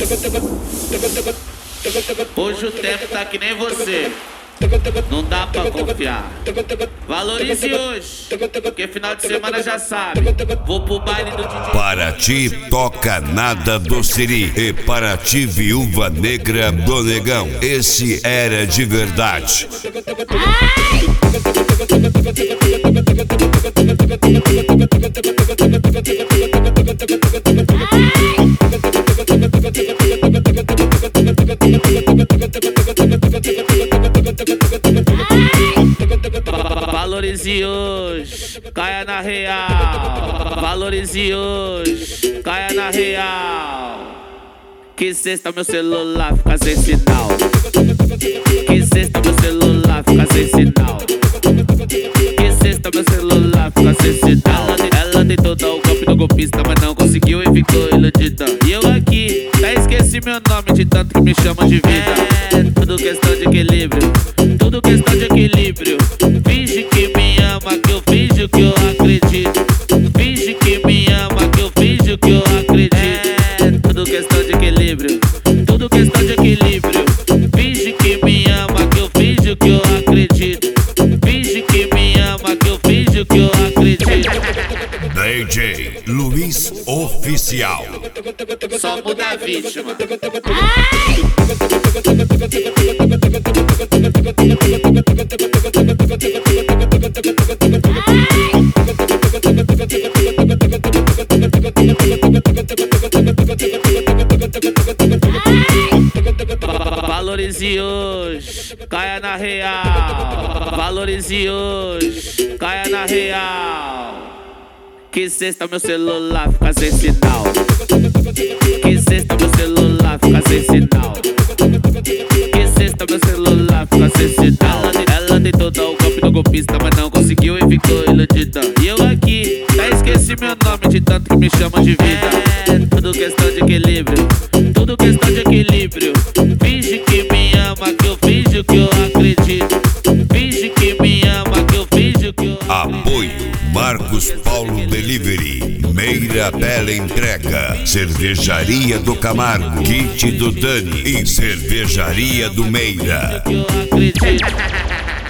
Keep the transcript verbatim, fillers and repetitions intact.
Hoje o tempo tá que nem você, não dá pra confiar. Valorize hoje, porque final de semana já sabe. Vou pro baile do D J. Paraty toca nada do Siri. E Paraty viúva negra do Negão. Esse era de verdade. Valorize hoje, caia na real. Valorize hoje, caia na real. Que sexta meu celular fica sem sinal. Que sexta meu celular fica sem sinal. Que sexta meu celular fica sem sinal. Ela tentou dar o golpe do golpista, mas não conseguiu e ficou iludida. E eu aqui, já esqueci meu nome de tanto que me chamam de vida. É tudo questão de equilíbrio, tudo questão de equilíbrio. Finge que me ama, que eu finjo que eu acredito. Finge que me ama, que eu finjo que eu acredito. É tudo questão de equilíbrio, tudo questão de equilíbrio. Finge que me ama, que eu finjo que eu acredito. Finge que me ama, que eu finjo que eu acredito. D J Luiz Oficial. Só muda a vítima. Valorize hoje, caia na real. Valorize hoje, caia na real. Que sexta meu celular fica sem sinal. Que sexta meu celular fica sem sinal. Que sexta meu celular fica sem sinal. Ela tentou dar o golpe do golpista, mas não conseguiu e ficou iludida. E eu aqui, já esqueci meu nome de tanto que me chamam de vida. É tudo questão de equilíbrio, tudo questão de equilíbrio. Finge que me ama, que eu finjo que eu acredito. Finge que me ama, que eu finjo que eu acredito. Apoio Marcos Paulo Delivery, Meira Bela Entrega, Cervejaria do Camargo, Kit do Dani e Cervejaria do Meira. Eu acredito.